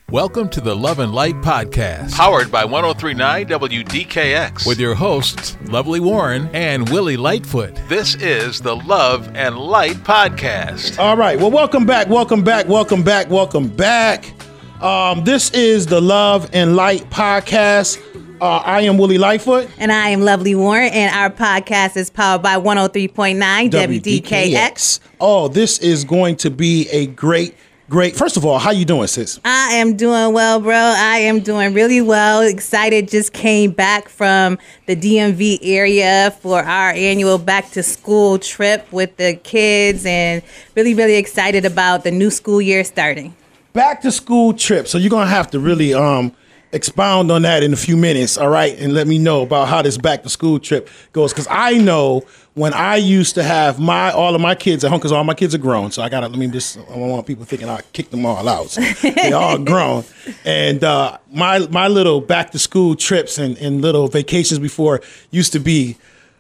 Welcome to the Love and Light Podcast, powered by 103.9 WDKX, with your hosts, Lovely Warren and Willie Lightfoot. This is the Love and Light Podcast. All right. Well, welcome back. This is the Love and Light Podcast. I am Willie Lightfoot. And I am Lovely Warren, and our podcast is powered by 103.9 WDKX. Oh, this is going to be a great. First of all, how you doing, sis? I am doing well, bro. I am doing really well. Excited. Just came back from the DMV area for our annual back to school trip with the kids, and really, really excited about the new school year starting. Back to school trip. So you're going to have to really expound on that in a few minutes, all right? And let me know about how this back to school trip goes. Because I know when I used to have all of my kids at home, because all my kids are grown. So I don't want people thinking I kicked them all out. So they're all grown. And my little back to school trips and little vacations before used to be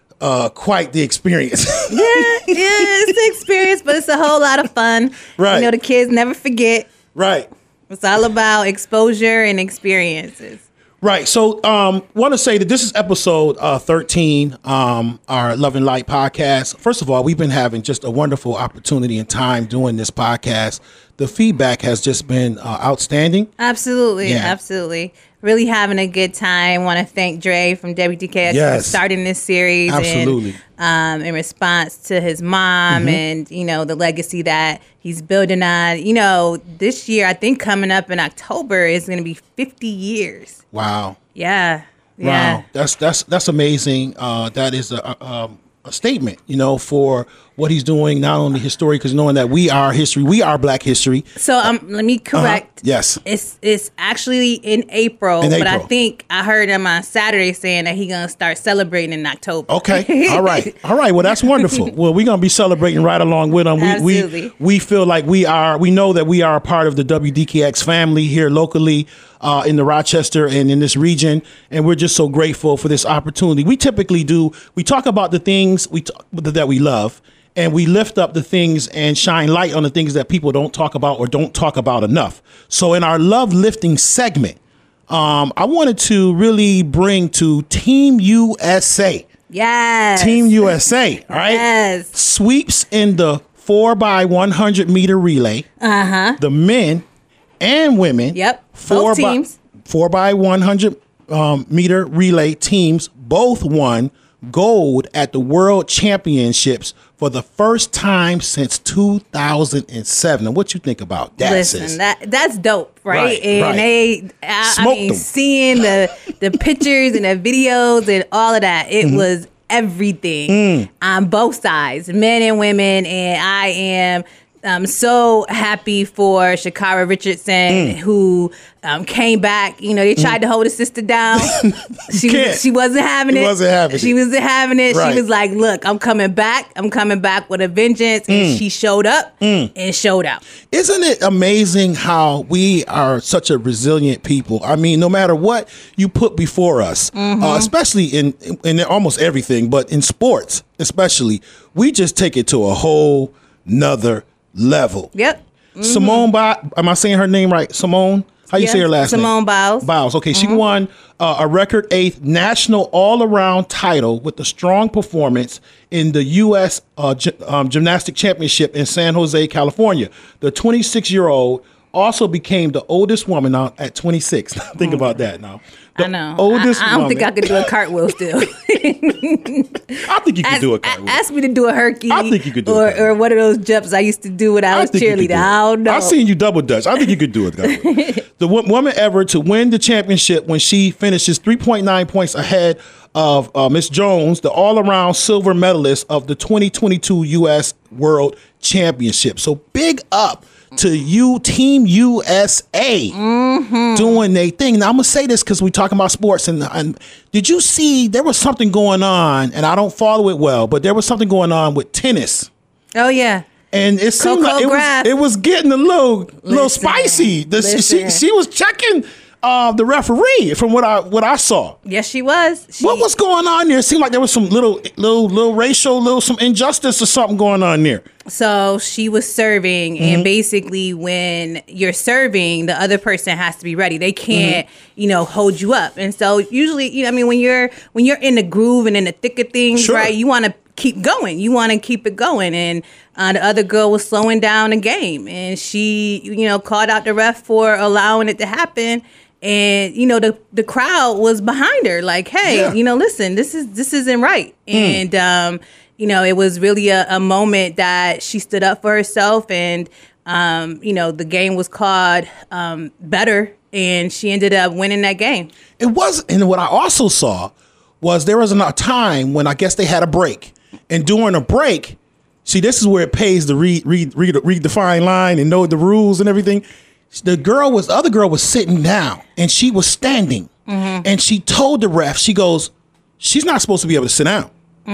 quite the experience. Yeah, it's the experience, but it's a whole lot of fun. Right. You know, the kids never forget. Right. It's all about exposure and experiences. Right. So want to say that this is episode 13, our Love and Light podcast. First of all, we've been having just a wonderful opportunity and time doing this podcast. The feedback has just been outstanding. Absolutely. Yeah. Absolutely. Really having a good time. Want to thank Dre from WDKX for starting this series. Absolutely. And, in response to his mom and, you know, the legacy that he's building on. You know, this year, I think coming up in October is going to be 50 years. Wow. Yeah. Wow. That's amazing. That is a statement, you know, for what he's doing, not only his story, because knowing that we are history, we are Black history. So let me correct. Yes. It's actually in April, but I think I heard him on Saturday saying that he's going to start celebrating in October. Okay. All right. Well, that's wonderful. Well, we're going to be celebrating right along with him. Absolutely. We feel like we know that we are a part of the WDKX family here locally in the Rochester and in this region. And we're just so grateful for this opportunity. We typically we talk about the things that we love, and we lift up the things and shine light on the things that people don't talk about or don't talk about enough. So in our love lifting segment, I wanted to really bring to Team USA. Yes. Team USA. All right. Yes. Sweeps in the 4x100 meter relay. The men and women. Yep. Both teams. 4x100 meter relay teams both won gold at the World Championships for the first time since 2007. Now, what you think about that? Listen, sis? that's dope, right? Right, and right. I mean, seeing the pictures and the videos and all of that, it was everything on both sides, men and women. And I am so happy for Sha'Carri Richardson, who came back. You know, they tried to hold her sister down. She wasn't having it. She wasn't having it. Right. She was like, look, I'm coming back with a vengeance. And she showed up and showed out. Isn't it amazing how we are such a resilient people? I mean, no matter what you put before us, especially in almost everything, but in sports especially, we just take it to a whole nother level. Yep. Simone Biles, am I saying her name right? Simone? How you say her last name? Simone Biles. Biles. Okay, she won a record 8th national all-around title with a strong performance in the U.S. Gymnastic Championship in San Jose, California. The 26-year-old also became the oldest woman now at 26. Think about that now. I know. I don't think I could do a cartwheel still. I think you could do a cartwheel. Ask me to do a herky. I think you could do or one of those jumps I used to do when I was cheerleader. I don't know. I've seen you double dutch. I think you could do it. The woman ever to win the championship when she finishes 3.9 points ahead of Miss Jones, the all-around silver medalist of the 2022 U.S. World Championship. So big up to you, Team USA, doing their thing. Now, I'm going to say this because we're talking about sports. And did you see there was something going on, and I don't follow it well, but there was something going on with tennis. Oh, yeah. And it seemed like it was getting a little spicy. She was checking the referee from what I saw. Yes, she was. What was going on there? It seemed like there was some little racial, some injustice or something going on there. So she was serving, and basically when you're serving, the other person has to be ready. They can't, hold you up. And so usually, when you're in the groove and in the thick of things, Sure. right, you want to keep going. You want to keep it going. And the other girl was slowing down the game, and she, called out the ref for allowing it to happen. And the crowd was behind her, like, hey, listen, this isn't right. And it was really a moment that she stood up for herself, and the game was called better, and she ended up winning that game. It was, and what I also saw was there was a time when I guess they had a break, and during a break, see, this is where it pays to read the fine line and know the rules and everything. The other girl was sitting down and she was standing, and she told the ref, she goes, she's not supposed to be able to sit down.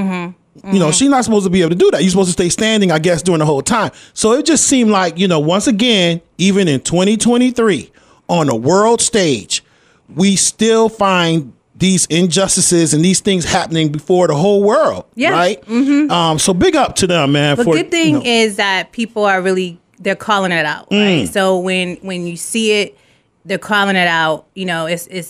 She's not supposed to be able to do that. You're supposed to stay standing, I guess, during the whole time. So it just seemed like, once again, even in 2023, on a world stage, we still find these injustices and these things happening before the whole world, right? So big up to them, man. The good thing is that people are really, they're calling it out, right? So when you see it, they're calling it out. It's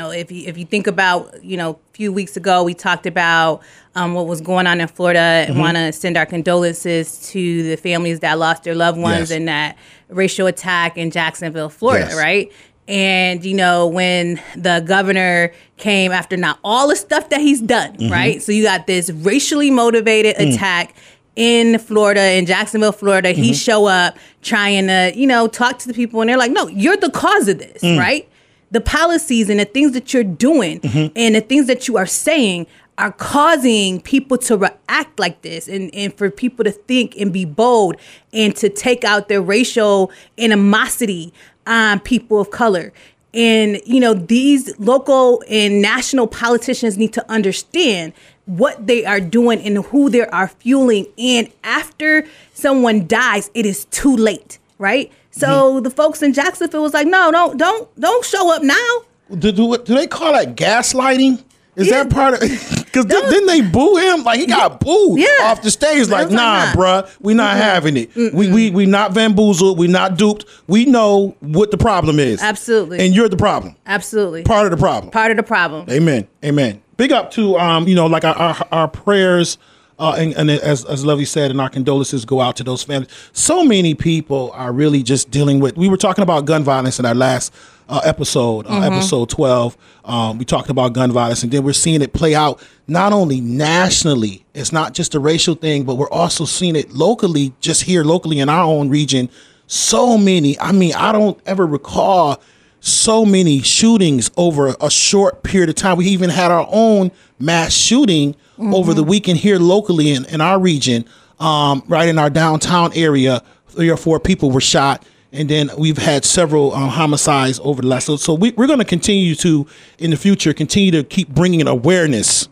if you think about, a few weeks ago, we talked about what was going on in Florida, and want to send our condolences to the families that lost their loved ones in that racial attack in Jacksonville, Florida, right? And, when the governor came after not all the stuff that he's done, right? So you got this racially motivated attack in Florida, in Jacksonville, Florida. He show up trying to, talk to the people, and they're like, no, you're the cause of this, right? The policies and the things that you're doing and the things that you are saying are causing people to react like this, and for people to think and be bold and to take out their racial animosity on people of color. And, these local and national politicians need to understand what they are doing and who they are fueling. And after someone dies, it is too late, right? So the folks in Jacksonville was like, no, don't show up now. Do they call that gaslighting? Is that part of because didn't they boo him? Like, he got booed off the stage. Like, nah, bruh, we not having it. We not bamboozled. We not duped. We know what the problem is. Absolutely. And you're the problem. Absolutely. Part of the problem. Part of the problem. Amen. Amen. Big up to like our prayers. And as Lovey said, and our condolences go out to those families. So many people are really just dealing with. We were talking about gun violence in our last episode, episode 12. We talked about gun violence, and then we're seeing it play out not only nationally. It's not just a racial thing, but we're also seeing it locally, just here locally in our own region. So many. I mean, I don't ever recall so many shootings over a short period of time. We even had our own mass shooting over the weekend here locally in our region, right in our downtown area. 3 or 4 people were shot. And then we've had several homicides over the last. So we're going to continue to, in the future, continue to keep bringing awareness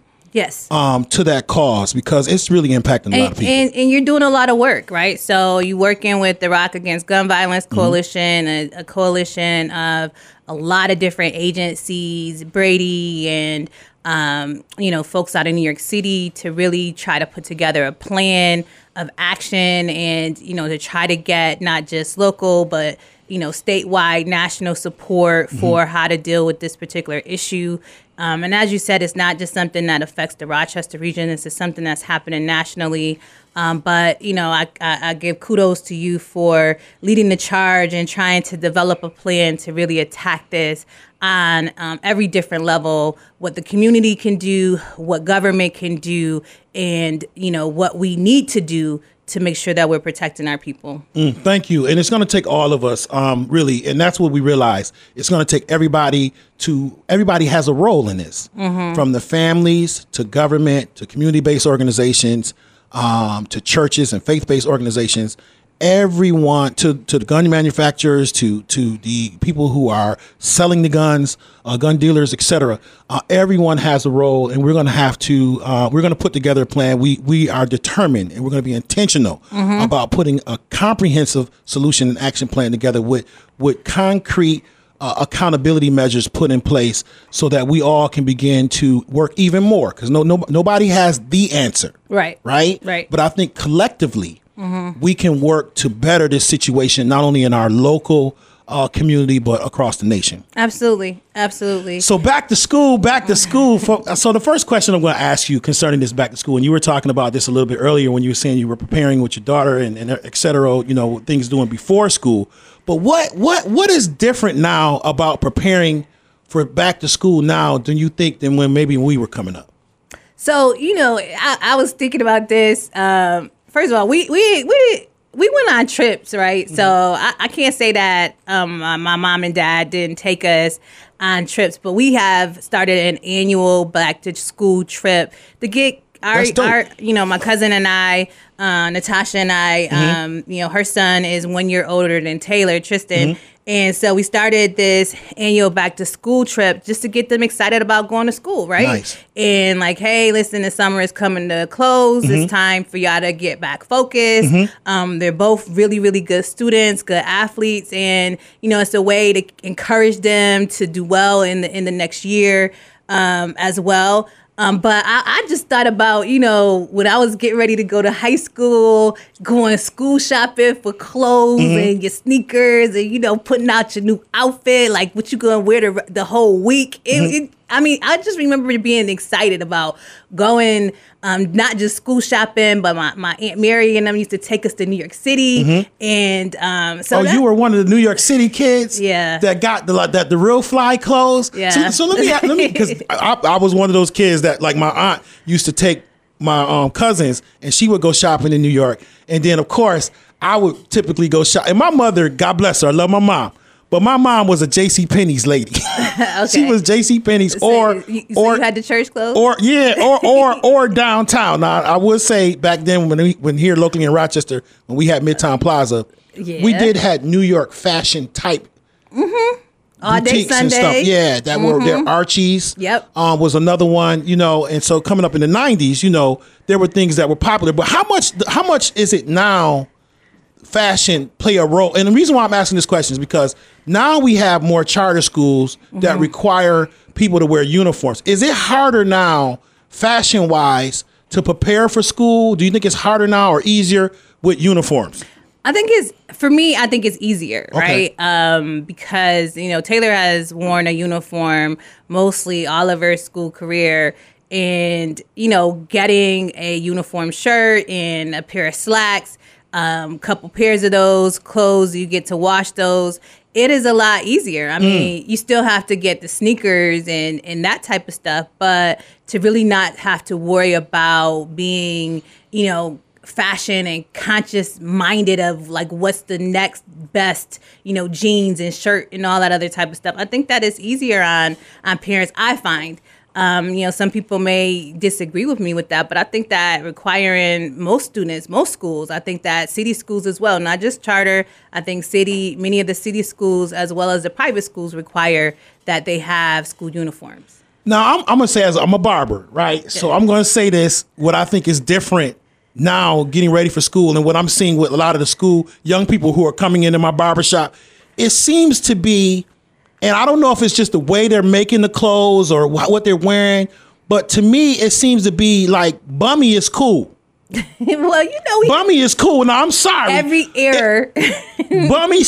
to that cause, because it's really impacting a lot of people. And you're doing a lot of work, right? So you're working with the Rock Against Gun Violence Coalition, a coalition of a lot of different agencies, Brady and folks out in New York City, to really try to put together a plan of action and, to try to get not just local, but, statewide, national support for how to deal with this particular issue. And as you said, it's not just something that affects the Rochester region. This is something that's happening nationally. But I give kudos to you for leading the charge and trying to develop a plan to really attack this on every different level, what the community can do, what government can do, and, what we need to do to make sure that we're protecting our people. Thank you. And it's going to take all of us, really. And that's what we realize. It's going to take everybody has a role in this, from the families to government to community-based organizations, to churches and faith-based organizations. Everyone, to the gun manufacturers, to the people who are selling the guns, gun dealers, etc. Everyone has a role, and we're going to have to. We're going to put together a plan. We are determined, and we're going to be intentional about putting a comprehensive solution and action plan together with concrete accountability measures put in place so that we all can begin to work even more, because nobody has the answer. Right. But I think collectively we can work to better this situation, not only in our local community, but across the nation. Absolutely. So back to school. So the first question I'm going to ask you concerning this back to school, and you were talking about this a little bit earlier when you were saying you were preparing with your daughter and et cetera, things doing before school. But what is different now about preparing for back to school now than you think than when we were coming up? So, I was thinking about this. First of all, we went on trips, right? Mm-hmm. So I can't say that my mom and dad didn't take us on trips, but we have started an annual back to school trip to get our my cousin and I, Natasha and I, her son is 1 year older than Taylor, Tristan. Mm-hmm. And so we started this annual back to school trip just to get them excited about going to school, right? Nice. And like, hey, listen, the summer is coming to a close. Mm-hmm. It's time for y'all to get back focused. Mm-hmm. They're both really, really good students, good athletes. And, it's a way to encourage them to do well in the next year as well. But I just thought about, when I was getting ready to go to high school, going school shopping for clothes and your sneakers and, putting out your new outfit, like what you going to wear the whole week. I just remember being excited about going, not just school shopping, but my Aunt Mary and them used to take us to New York City. Mm-hmm. And you were one of the New York City kids that got the real fly clothes. Yeah. So let me, because I was one of those kids that, like, my aunt used to take my cousins and she would go shopping in New York. And then, of course, I would typically go shop. And my mother, God bless her, I love my mom. But my mom was a JCPenney's lady. Okay. She was JCPenney's or you had the church clothes? Or downtown. Now, I would say back then when here locally in Rochester, when we had Midtown Plaza, we had New York fashion type All Day boutiques and stuff. Yeah, that were there. Archie's was another one, and so coming up in the 90s, there were things that were popular. But how much is it now? Fashion play a role, and the reason why I'm asking this question is because now we have more charter schools that require people to wear uniforms. Is it harder now, fashion wise, to prepare for school? Do you think it's harder now or easier with uniforms? I think it's easier, right? Because Taylor has worn a uniform mostly all of her school career. And getting a uniform shirt and a pair of slacks, couple pairs of those clothes, you get to wash those. It is a lot easier. I mean, you still have to get the sneakers and that type of stuff, but to really not have to worry about being, fashion and conscious minded of like what's the next best, jeans and shirt and all that other type of stuff. I think that is easier on parents, I find. Some people may disagree with me with that, but I think that requiring most students, most schools, I think that city schools as well, not just charter, I think many of the city schools as well as the private schools require that they have school uniforms. Now, I'm going to say, as I'm a barber, right? Okay. So I'm going to say this, what I think is different now getting ready for school and what I'm seeing with a lot of the school young people who are coming into my barbershop, it seems to be, and I don't know if it's just the way they're making the clothes or what they're wearing, but to me, it seems to be like bummy is cool. Well, bummy is cool. Now, I'm sorry. Every era. Bummy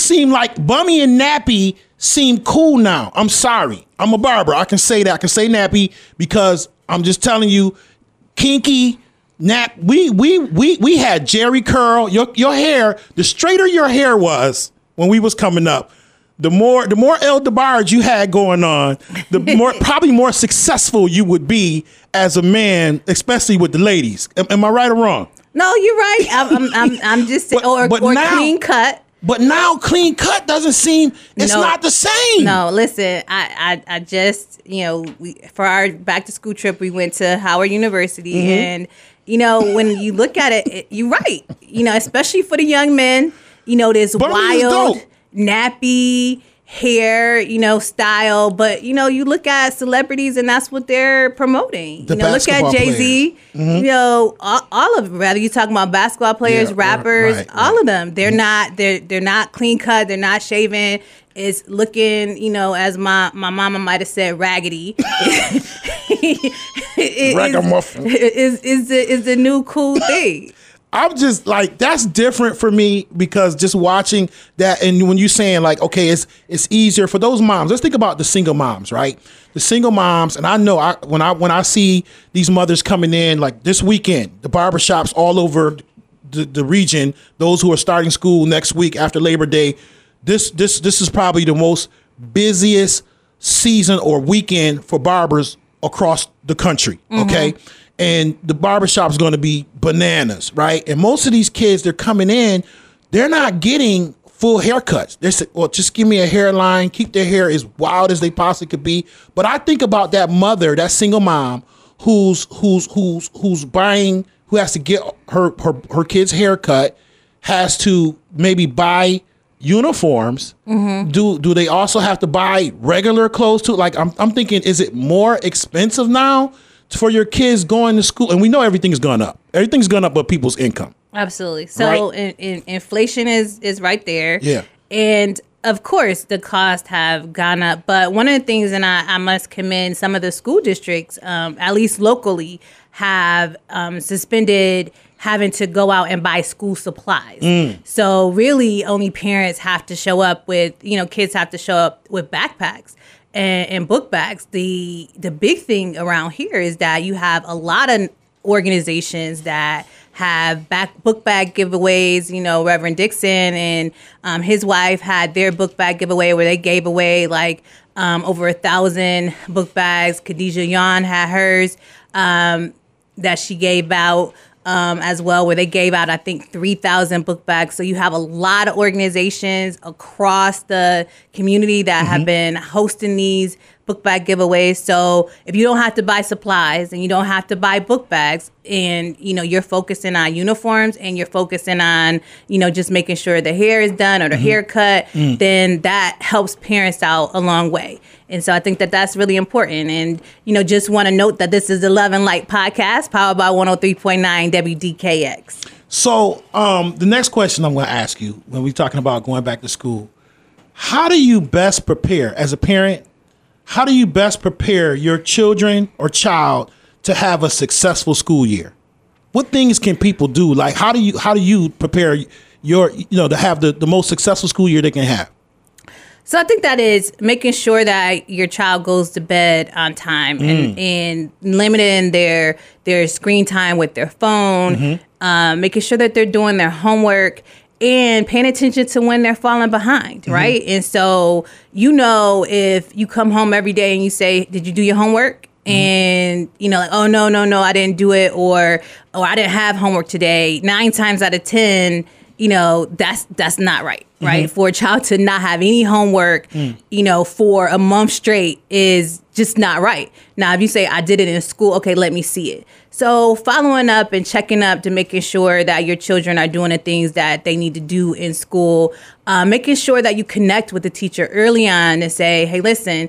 and nappy seem cool now. I'm sorry. I'm a barber. I can say that. I can say nappy because I'm just telling you, kinky, nap. We had Jerry curl. Your hair, the straighter your hair was when we was coming up, the more El DeBarge you had going on, the more probably more successful you would be as a man, especially with the ladies. Am I right or wrong? No, you're right. I'm just saying, or now, clean cut. But now clean cut doesn't seem, it's not the same. No, listen, I just, for our back to school trip, we went to Howard University and, when you look at it, you're right. Especially for the young men, there's wild, nappy hair, style. But, you look at celebrities and that's what they're promoting. Look at Jay-Z, all of them, whether you're talking about basketball players, rappers, all of them. They're not clean cut. They're not shaven. is looking, as my mama might have said, raggedy. Ragamuffin is the new cool thing. I'm just like, that's different for me, because just watching that, and when you're saying like, okay, it's easier for those moms. Let's think about the single moms, right? The single moms, and I know when I see these mothers coming in, like this weekend, the barbershops all over the region, those who are starting school next week after Labor Day, this is probably the most busiest season or weekend for barbers across the country, okay? And the barbershop is going to be bananas, right? And most of these kids, they're coming in, they're not getting full haircuts. They say, well, just give me a hairline, keep their hair as wild as they possibly could be. But I think about that mother, that single mom who's buying, who has to get her kid's haircut, has to maybe buy uniforms. Do they also have to buy regular clothes too? Like I'm thinking, is it more expensive now for your kids going to school? And we know everything's gone up. Everything's gone up but people's income. Absolutely. So right? inflation is right there. Yeah. And of course, the costs have gone up. But one of the things, and I must commend some of the school districts, at least locally, have suspended having to go out and buy school supplies. So really only parents have to show up with, kids have to show up with backpacks and book bags. The big thing around here is that you have a lot of organizations that have book bag giveaways. Reverend Dixon and his wife had their book bag giveaway where they gave away like over 1,000 book bags. Khadijah Yon had hers that she gave out as well, where they gave out, I think, 3,000 book bags. So you have a lot of organizations across the community that have been hosting these book bag giveaways. So if you don't have to buy supplies and you don't have to buy book bags, and you're focusing on uniforms and you're focusing on just making sure the hair is done or the haircut, then that helps parents out a long way. And so I think that that's really important. And just want to note that this is the Love and Light podcast powered by 103.9 WDKX. So the next question I'm going to ask you, when we're talking about going back to school, how do you best prepare as a parent? How do you best prepare your children or child to have a successful school year? What things can people do? Like, how do you prepare your, to have the most successful school year they can have? So I think that is making sure that your child goes to bed on time and limiting their screen time with their phone, making sure that they're doing their homework, and paying attention to when they're falling behind, right? And so, if you come home every day and you say, did you do your homework? And, like, oh, no, I didn't do it. Or I didn't have homework today. 9 times out of 10, that's not right, right? For a child to not have any homework, for a month straight is just not right. Now, if you say, I did it in school, okay, let me see it. So following up and checking up to making sure that your children are doing the things that they need to do in school, making sure that you connect with the teacher early on and say, hey, listen,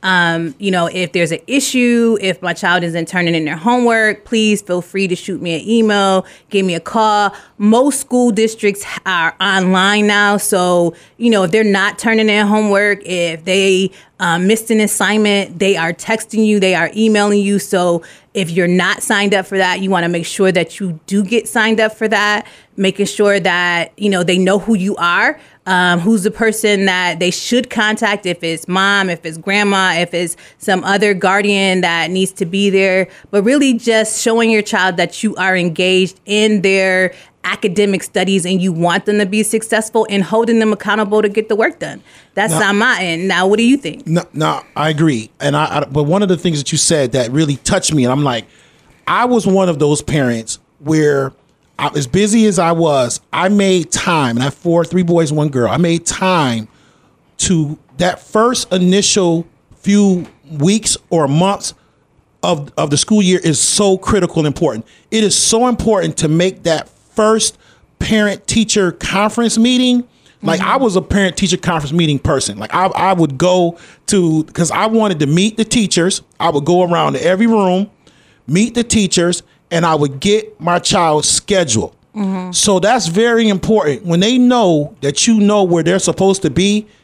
if there's an issue, if my child isn't turning in their homework, please feel free to shoot me an email, give me a call. Most school districts are online now. So, if they're not turning in homework, if they missed an assignment, they are texting you, they are emailing you. So if you're not signed up for that, you want to make sure that you do get signed up for that, making sure that, they know who you are. Who's the person that they should contact, if it's mom, if it's grandma, if it's some other guardian that needs to be there, but really just showing your child that you are engaged in their academic studies and you want them to be successful and holding them accountable to get the work done. That's on my end. Now, what do you think? No, I agree. And but one of the things that you said that really touched me, and I'm like, I was one of those parents where as busy as I was, I made time, and I have 3 boys, 1 girl. I made time to that first initial few weeks or months of the school year is so critical and important. It is so important to make that first parent-teacher conference meeting. Like, I was a parent-teacher conference meeting person. Like, I would go to, because I wanted to meet the teachers. I would go around to every room, meet the teachers, and I would get my child's schedule. So that's very important. When they know that you know where they're supposed to be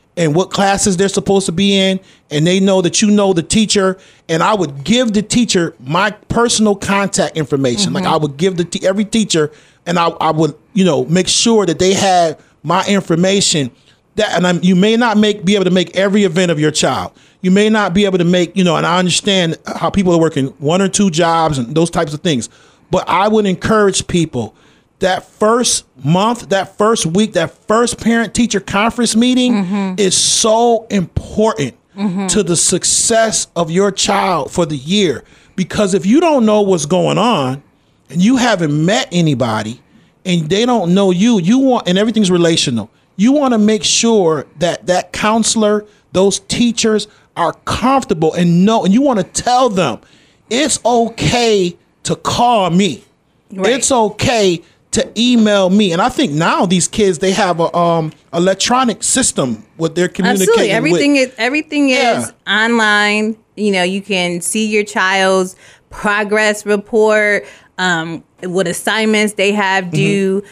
and what classes they're supposed to be in, and they know that you know the teacher, and I would give the teacher my personal contact information. Like I would give every teacher, and I would, you know, make sure that they had my information. You may not be able to make every event of your child. You may not be able to make, you know, and I understand how people are working 1 or 2 jobs and those types of things. But I would encourage people that first month, that first week, that first parent-teacher conference meeting is so important to the success of your child for the year. Because if you don't know what's going on and you haven't met anybody and they don't know and everything's relational, you want to make sure that that counselor, those teachers are comfortable and you want to tell them it's okay to call me. Right. It's okay to email me. And I think now these kids, they have a electronic system with their communicating. Absolutely. Everything is online. You know, you can see your child's progress report, what assignments they have due.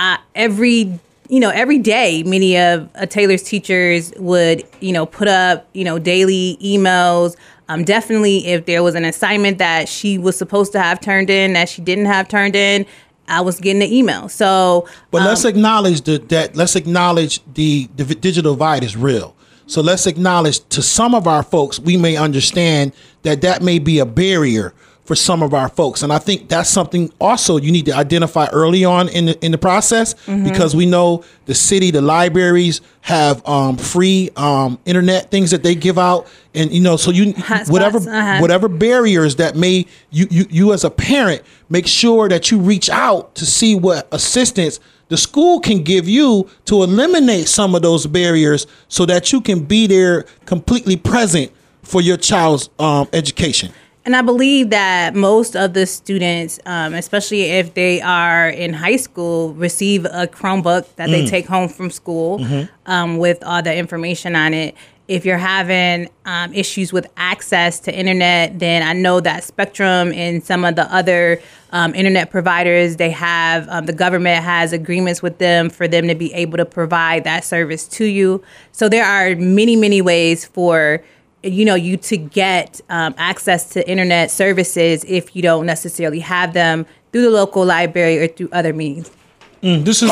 Every day, many of Taylor's teachers would, you know, put up, you know, daily emails. Definitely if there was an assignment that she was supposed to have turned in that she didn't have turned in, I was getting the email. So, but let's acknowledge let's acknowledge the digital divide is real. So let's acknowledge to some of our folks, we may understand that may be a barrier for some of our folks. And I think that's something also you need to identify early on in the process, because we know the city, the libraries have free internet things that they give out. And, you know, so whatever barriers that may you as a parent, make sure that you reach out to see what assistance the school can give you to eliminate some of those barriers so that you can be there completely present for your child's education. And I believe that most of the students, especially if they are in high school, receive a Chromebook that they take home from school with all the information on it. If you're having issues with access to internet, then I know that Spectrum and some of the other internet providers, they have, the government has agreements with them for them to be able to provide that service to you. So there are many, many ways for you to get access to internet services if you don't necessarily have them through the local library or through other means. This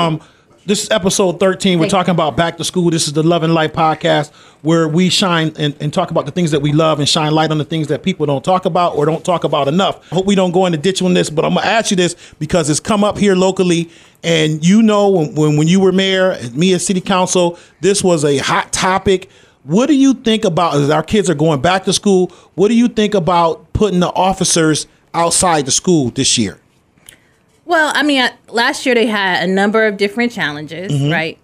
is episode 13. We're talking about back to school. This is the Love and Light podcast, where we shine and talk about the things that we love and shine light on the things that people don't talk about or don't talk about enough. I hope we don't go in the ditch on this, but I'm going to ask you this because it's come up here locally. And you know, when you were mayor and me as city council, this was a hot topic. What do you think about, as our kids are going back to school, what do you think about putting the officers outside the school this year? Well, I mean, last year they had a number of different challenges, right?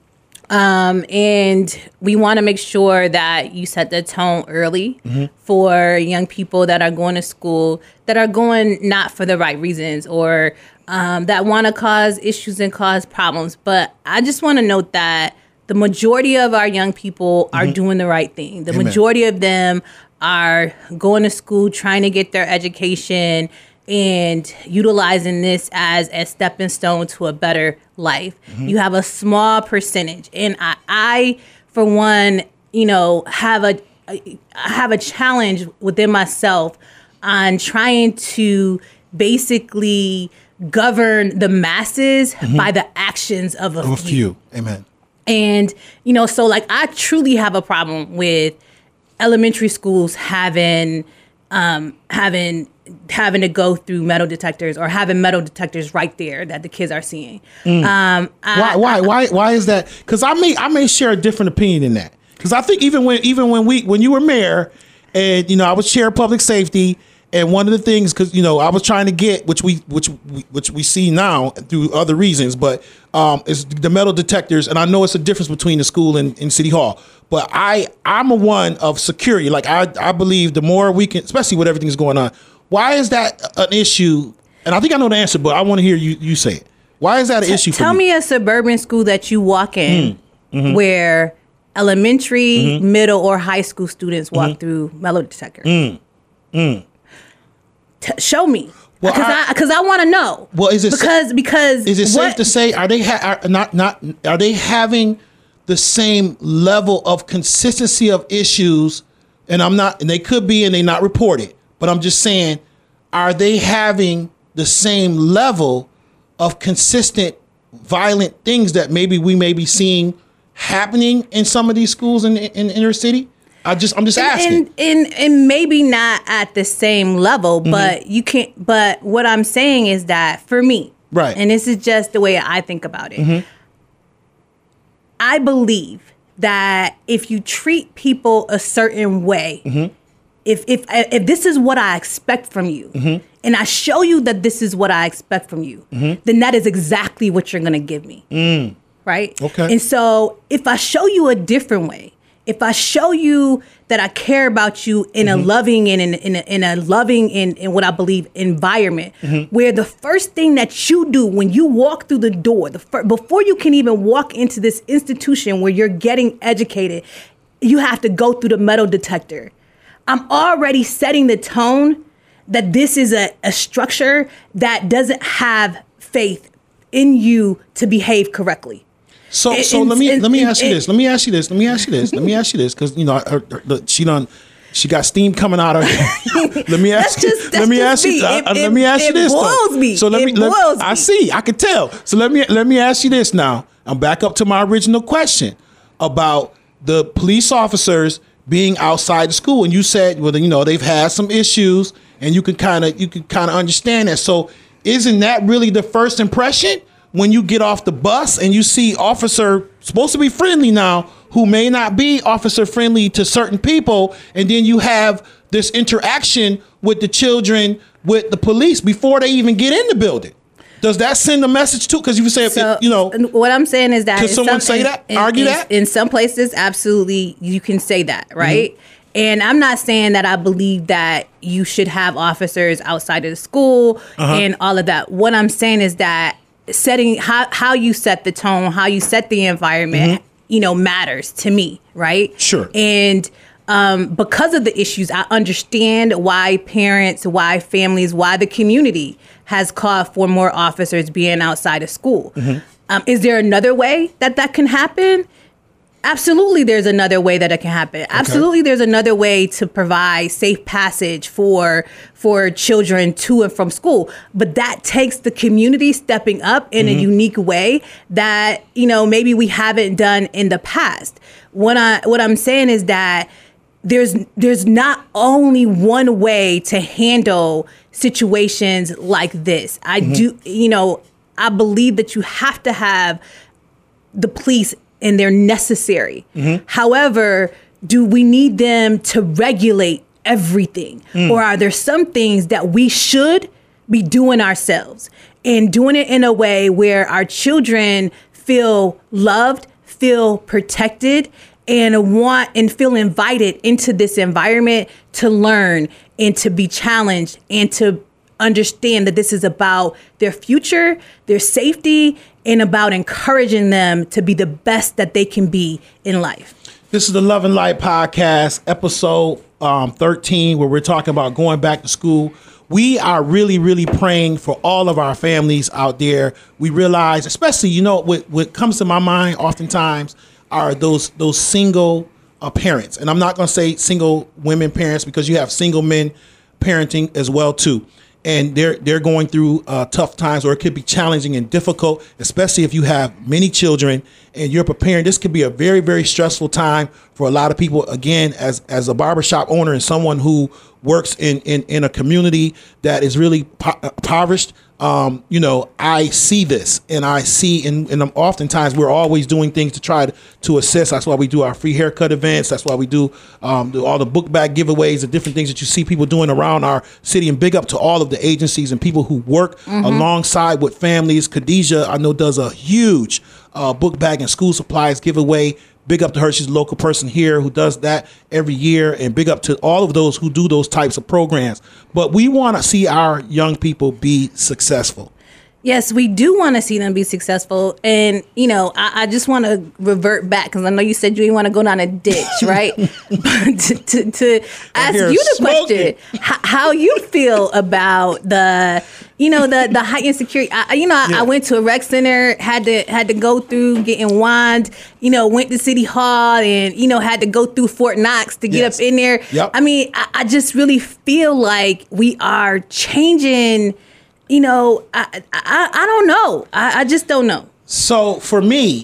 And we want to make sure that you set the tone early for young people that are going to school, that are going not for the right reasons or that want to cause issues and cause problems. But I just want to note that the majority of our young people are doing the right thing. The majority of them are going to school, trying to get their education and utilizing this as a stepping stone to a better life. You have a small percentage. And I for one, have a challenge within myself on trying to basically govern the masses by the actions of a few. Amen. And, so like I truly have a problem with elementary schools having to go through metal detectors or having metal detectors right there that the kids are seeing. Why is that? Because I may share a different opinion in that. Because I think even when you were mayor and I was chair of public safety, and one of the things, because I was trying to get, which we see now through other reasons, but is the metal detectors, and I know it's a difference between the school and City Hall. But I'm a one of security. Like I believe the more we can, especially with everything that's going on. Why is that an issue? And I think I know the answer, but I want to hear you say it. Why is that an issue for you? Tell me a suburban school that you walk in where elementary, middle, or high school students walk through metal detectors. Show me, because I want to know. Well, is it because is it safe to say are they having the same level of consistency of issues? And they could be and they not reported, but I'm just saying, are they having the same level of consistent violent things that maybe we may be seeing happening in some of these schools in inner city? I'm just asking. And maybe not at the same level, but you can't. But what I'm saying is that for me, right, and this is just the way I think about it. I believe that if you treat people a certain way, if this is what I expect from you, and I show you that this is what I expect from you, then that is exactly what you're going to give me. Right? Okay. And so if I show you a different way, if I show you that I care about you in a loving and in a loving and what I believe environment, where the first thing that you do when you walk through the door, before you can even walk into this institution where you're getting educated, you have to go through the metal detector. I'm already setting the tone that this is a structure that doesn't have faith in you to behave correctly. So let me ask you this. Let me ask you this, because she got steam coming out of her. Let me ask you this. It boils me. So I see. I can tell. So let me ask you this now. I'm back up to my original question about the police officers being outside the school, and you said, well, they've had some issues, and you can kind of understand that. So isn't that really the first impression? When you get off the bus and you see officer supposed to be friendly now, who may not be officer friendly to certain people, and then you have this interaction with the children, with the police before they even get in the building. Does that send a message too? Because you say, what I'm saying is that could someone say that? Argue that? In some places, absolutely, you can say that, right? And I'm not saying that I believe that you should have officers outside of the school and all of that. What I'm saying is that setting how you set the tone, how you set the environment, matters to me, right? Sure. And because of the issues, I understand why parents, why families, why the community has called for more officers being outside of school. Is there another way that can happen? Absolutely, there's another way that it can happen. Absolutely, there's another way to provide safe passage for children to and from school. But that takes the community stepping up in a unique way that, maybe we haven't done in the past. What I'm saying is that there's not only one way to handle situations like this. I believe that you have to have the police, and they're necessary. However, do we need them to regulate everything? Or are there some things that we should be doing ourselves and doing it in a way where our children feel loved, feel protected, and feel invited into this environment to learn and to be challenged and to understand that this is about their future, their safety, and about encouraging them to be the best that they can be in life. This is the Love and Light Podcast, episode 13, where we're talking about going back to school. We are really, really praying for all of our families out there. We realize, especially, what comes to my mind oftentimes are those single parents. And I'm not going to say single women parents, because you have single men parenting as well, too. And they're going through tough times, or it could be challenging and difficult, especially if you have many children and you're preparing. This could be a very, very stressful time for a lot of people. Again, as a barbershop owner and someone who works in a community that is really impoverished, I see this, and I see, and oftentimes we're always doing things to try to assist. That's why we do our free haircut events. That's why we do all the book bag giveaways, the different things that you see people doing around our city. And big up to all of the agencies and people who work alongside with families. Khadijah, I know, does a huge book bag and school supplies giveaway. Big up to her. She's a local person here who does that every year. And big up to all of those who do those types of programs. But we want to see our young people be successful. Yes, we do want to see them be successful. And, I just want to revert back because I know you said you didn't want to go down a ditch, right? But to ask you the question, how you feel about the heightened security. I went to a rec center, had to go through getting wand, went to City Hall and, had to go through Fort Knox to get up in there. Yep. I mean, I just really feel like we are changing. I don't know. I just don't know. So for me,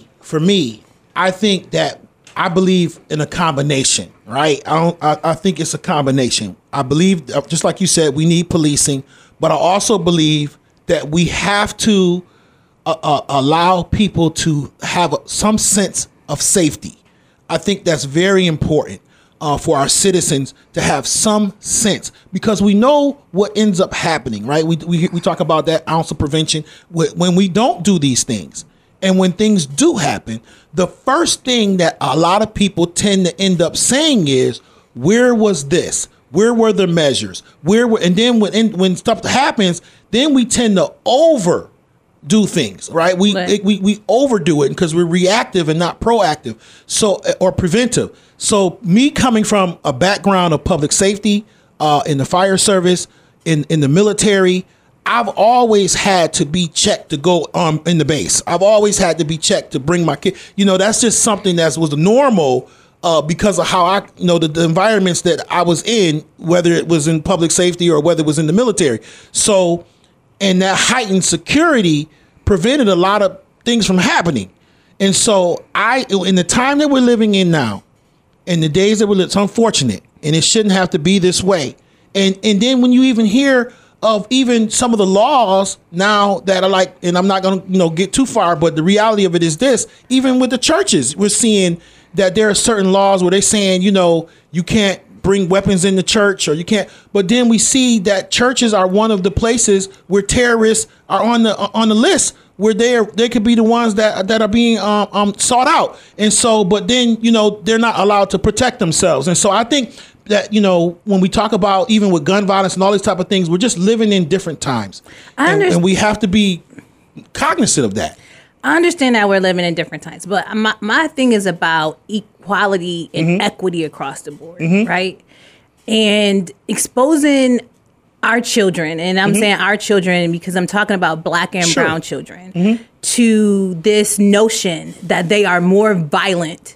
I think that I believe in a combination, right? I think it's a combination. I believe, just like you said, we need policing, but I also believe that we have to allow people to have some sense of safety. I think that's very important. For our citizens to have some sense, because we know what ends up happening, right? We talk about that ounce of prevention when we don't do these things. And when things do happen, the first thing that a lot of people tend to end up saying is, where was this? Where were the measures? And then when stuff happens, then we tend to overdo things, right? We overdo it because we're reactive and not proactive, or preventive. So me coming from a background of public safety, in the fire service, in the military, I've always had to be checked to go in the base. I've always had to be checked to bring my kid. That's just something that was normal because of how the environments that I was in, whether it was in public safety or whether it was in the military. So, and that heightened security prevented a lot of things from happening. And so in the time that we're living in now, in the days that we're living, it's unfortunate, and it shouldn't have to be this way. And then when you even hear of even some of the laws now that are like, and I'm not going to get too far, but the reality of it is this: even with the churches, we're seeing that there are certain laws where they're saying, you can't bring weapons in the church, or you can't. But then we see that churches are one of the places where terrorists are on the list, where they could be the ones that are being sought out. And so, but then they're not allowed to protect themselves. And so I think that when we talk about even with gun violence and all these type of things, we're just living in different times, and we have to be cognizant of that. I understand that we're living in different times, but my thing is about equality and equity across the board, right? And exposing our children, and I'm saying our children because I'm talking about Black and brown children, to this notion that they are more violent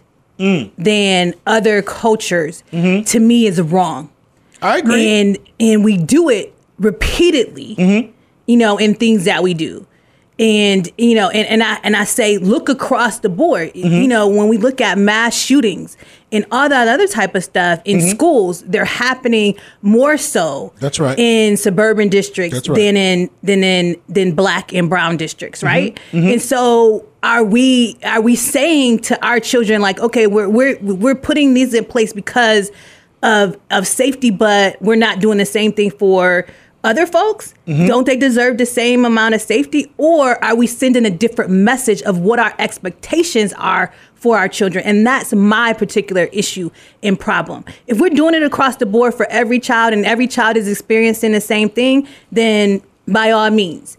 than other cultures, to me is wrong. I agree. And we do it repeatedly, in things that we do. And, and I say, look across the board, when we look at mass shootings and all that other type of stuff in schools, they're happening more so. That's right. In suburban districts than in Black and brown districts. Right. And so are we saying to our children, like, okay, we're putting these in place because of safety, but we're not doing the same thing for other folks? Don't they deserve the same amount of safety? Or are we sending a different message of what our expectations are for our children? And that's my particular issue and problem. If we're doing it across the board for every child and every child is experiencing the same thing, then by all means,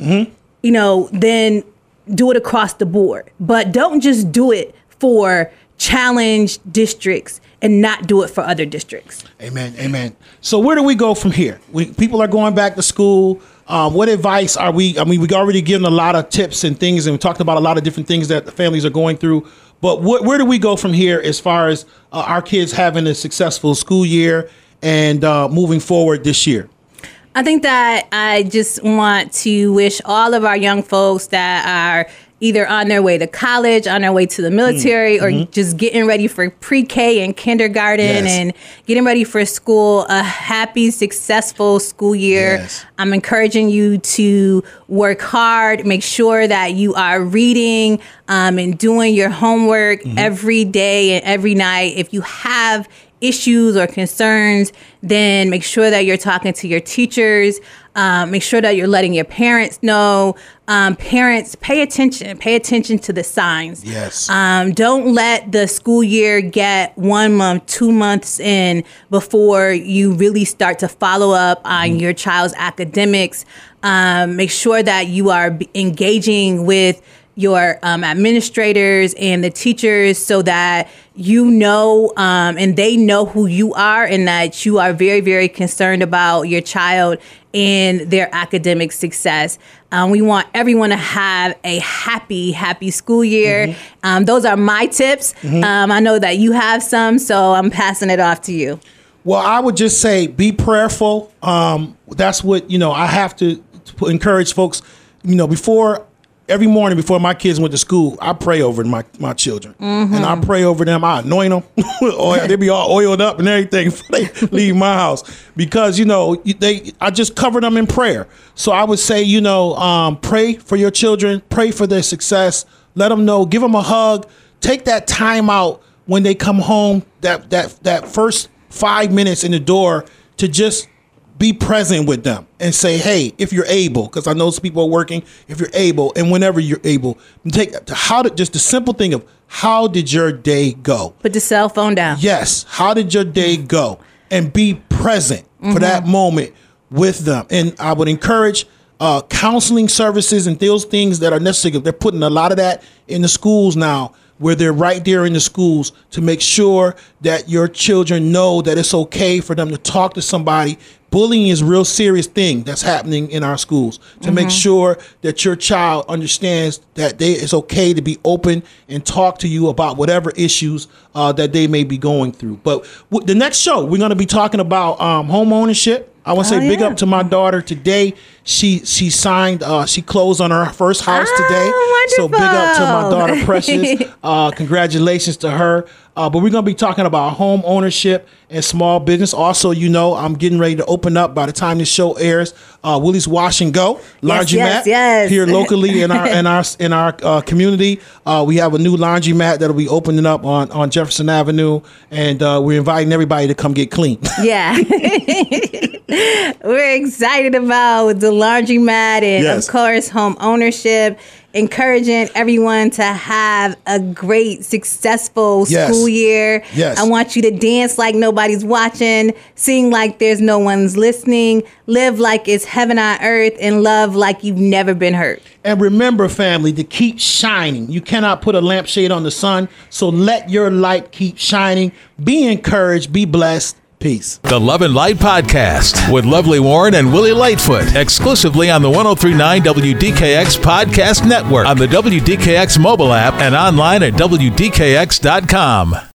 then do it across the board. But don't just do it for challenged districts and not do it for other districts. Amen. So where do we go from here? People are going back to school. What advice are we? I mean, we've already given a lot of tips and things, and we talked about a lot of different things that the families are going through. But where do we go from here as far as our kids having a successful school year and moving forward this year? I think that I just want to wish all of our young folks that are either on their way to college, on their way to the military, or just getting ready for pre-K and kindergarten and getting ready for school, a happy, successful school year. Yes. I'm encouraging you to work hard, make sure that you are reading and doing your homework every day and every night. If you have issues or concerns, then make sure that you're talking to your teachers. Make sure that you're letting your parents know. Parents, pay attention. Pay attention to the signs. Yes. Don't let the school year get 1 month, 2 months in before you really start to follow up on your child's academics. Make sure that you are engaging with your administrators and the teachers so that you know and they know who you are and that you are very, very concerned about your child and their academic success. We want everyone to have a happy school year. Those are my tips. I know that you have some, so I'm passing it off to you. Well, I would just say be prayerful. That's what, I have to encourage folks, every morning before my kids went to school, I pray over my children. And I pray over them. I anoint them with oil. They be all oiled up and everything before they leave my house. Because, I just cover them in prayer. So I would say, pray for your children. Pray for their success. Let them know. Give them a hug. Take that time out when they come home, that first 5 minutes in the door to just be present with them and say, hey, if you're able, because I know some people are working, if you're able and whenever you're able, just the simple thing of how did your day go? Put the cell phone down. Yes. How did your day go? And be present for that moment with them. And I would encourage counseling services and those things that are necessary. They're putting a lot of that in the schools now, where they're right there in the schools to make sure that your children know that it's okay for them to talk to somebody. Bullying is a real serious thing that's happening in our schools. To make sure that your child understands that it's okay to be open and talk to you about whatever issues that they may be going through. But the next show, we're going to be talking about home ownership. I want to say big up to my daughter today. She signed, she closed on her first house today. Wonderful. So big up to my daughter, Precious. Congratulations to her. But we're going to be talking about home ownership and small business. Also, I'm getting ready to open up by the time this show airs, Willie's Wash and Go laundromat here locally in our community. We have a new laundromat that'll be opening up on Jefferson Avenue, and we're inviting everybody to come get clean. Yeah. We're excited about the laundromat and, of course, home ownership. Encouraging everyone to have a great, successful school year. Yes. I want you to dance like nobody's watching, sing like there's no one's listening, live like it's heaven on earth, and love like you've never been hurt. And remember, family, to keep shining. You cannot put a lampshade on the sun, so let your light keep shining. Be encouraged. Be blessed. Peace. The Love and Light Podcast with Lovely Warren and Willie Lightfoot, exclusively on the 103.9 WDKX Podcast Network, on the WDKX mobile app, and online at WDKX.com.